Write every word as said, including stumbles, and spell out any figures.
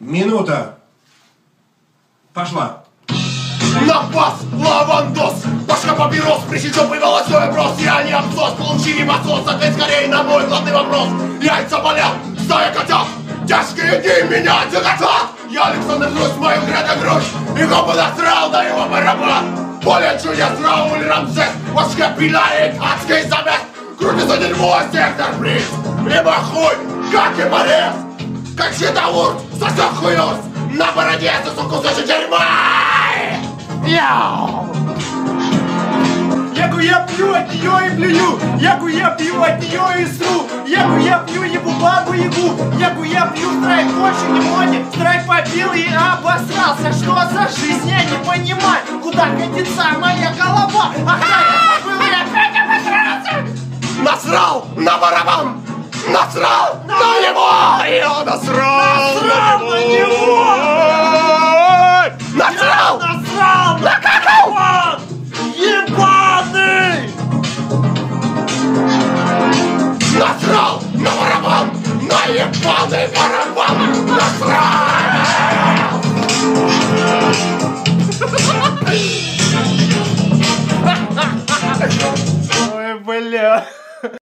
Минута. Пошла. Напас, лавандос, башка папирос, прищечопый волосой брос. Я не абзос, получили масос, ответь скорее на мой главный вопрос. Яйца болят, стая котят, тяжкие дни меня тяготят. Я Александр Грусть, мою гряда грудь, и губы насрал на его барабан. Более чудес, Рауль Рамзес, башка пилает адский замес. Крутится дерьмо, сектор приз, либо хуй, как и порез. Как щитовурт, сосет хуёс, на бороде сосу кусочек дерьма. Яу! Яку я пью от нее и плюю, яку я пью от нее и сру, яку я пью ебу бабу ебу, яку я пью, страйк больше не моден, страйк попил и обосрался. Что за жизнь, я не понимаю, куда катится моя голова. Ага, я забыл и опять обосрался. Насрал на барабан! Насрал на, на него! Я насрал, насрал на него! Насрал! Я насрал на какого? Ебаный! Насрал на барабан! На ебаный барабан! Насрал! Ой, бля.